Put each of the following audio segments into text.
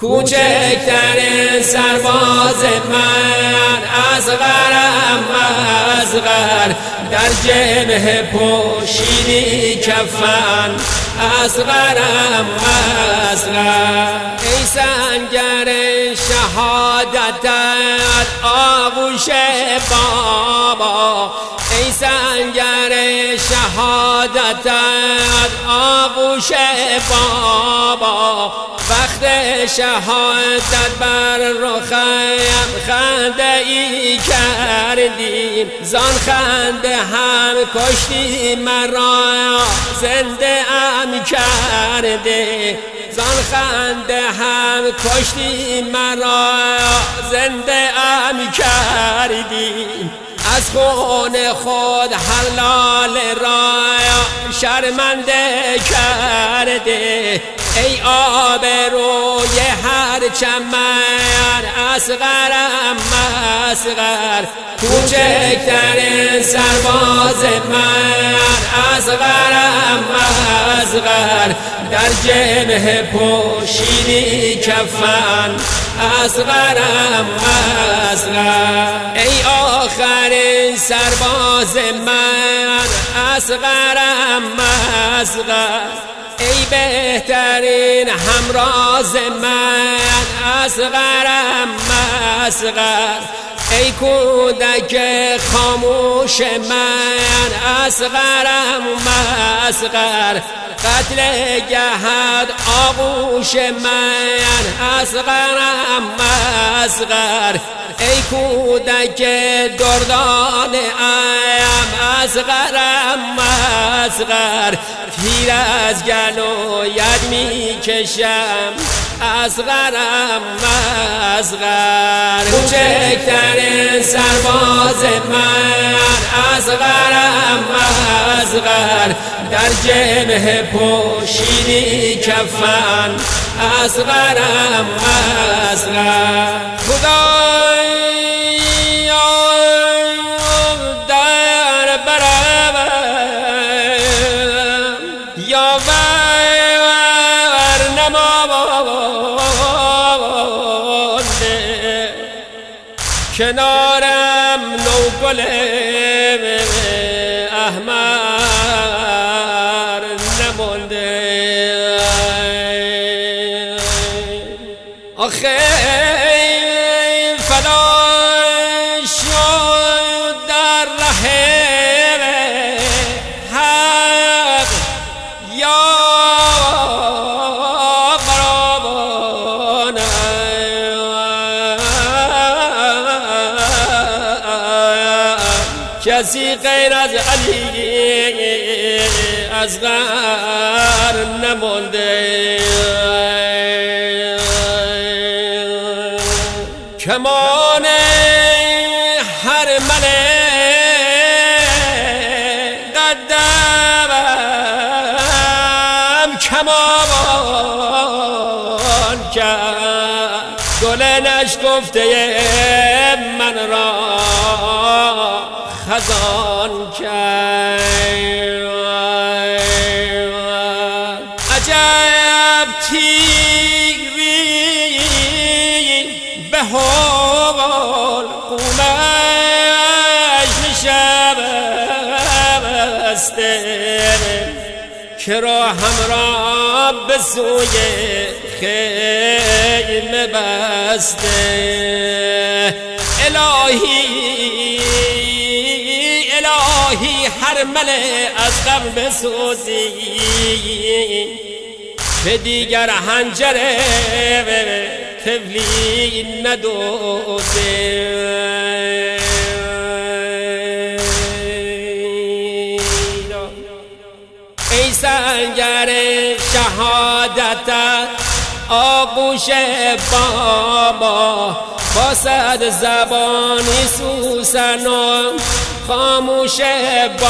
کوچکترین سرباز من اصغرم اصغر، در جبهه پوشیدی کفن اصغرم اصغر. ای سنگر شهادتت آغوش بابا، ای سنگر شهادتت آغوش بابا، وقت شهادت بر رخم خنده ای کردی، زان خنده هم کشتی مرا زنده ام کرده، زان خنده هم کشتی مرا زنده ام کردی. از خون خود حلال را شرمنده کرده، ای آبروی هر چمن اصغرم اصغر. کوچکترین سرباز من اصغرم اصغر، در جبهه پوشیدی کفن اصغرم اصغر. ای آخرین سرباز من اصغرم اصغر، ای بهترین همراز من اصغرم اصغر. ای کودک خاموش من اصغرم اصغر، قتل گهد آغوش من اصغرم اصغر. ای کودک دردان ام اصغرم اصغر، تیر از گلویت می کشم اصغرم اصغر. کوچکترین سرباز من اصغرم اصغر، در جبهه پوشیدی کفن اصغرم اصغر. خدایا در برم یاور نمانده، کنارم نوگل احمر نمانده. آخه فدا شد در ره حق یا قربان، کسی غیر از علی اصغر نمانده. کمان هر ملک قدم کمان کرد، گل نشکفته من را خزان کرد. عجب تیری به حال قومش نشسته، که را همراه به سوی خیمه بسته. الهی هر ملک از غم بسوزی، که دیگر حنجره طفلی ندوزه. ای سنگر شهادتت آغوش بابا، با صد زبانی سوسن و خاموش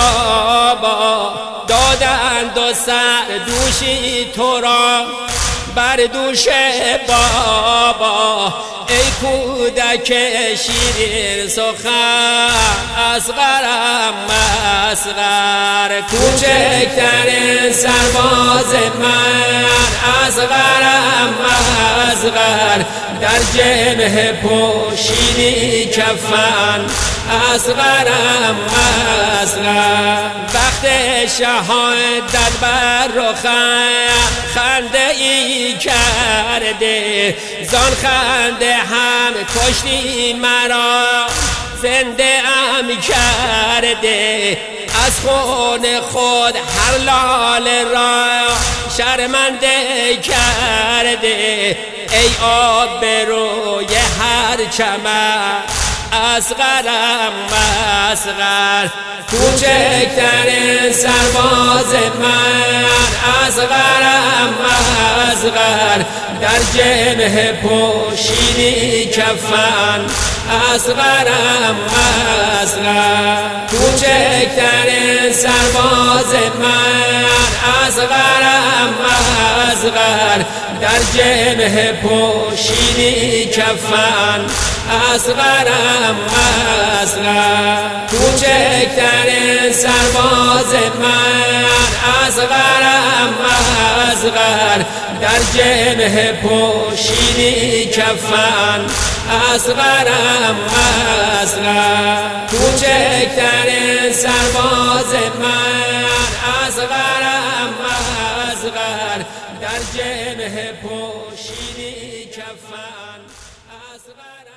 بابا، دادند و سر دوشی تو را بر دوش بابا ای کودک شیرین سخن اصغرم اصغر کوچکترین سرباز من اصغرم اصغر در جبهه پوشیدی کفن اصغرم اصغر وقت شهادت بر رخم خنده ای کرده زان خنده هم کشتی مرا زنده ام کرده از خون خود هر لاله را شرمنده کرده ای آبروی هر چمن اصغرم اصغر کوچکترین سرباز من اصغرم اصغر در جبهه پوشیدی کفن اصغرم اصغر کوچکترین سرباز من اصغرم اصغر در جبهه پوشیدی کفن اصغرم اصغر کوچکترین سرباز من اصغرم اصغر در جبهه پوشیدی کفن اصغرم اصغر کوچکترین سرباز من اصغرم اصغر در جبهه پوشیدی کفن اصغرم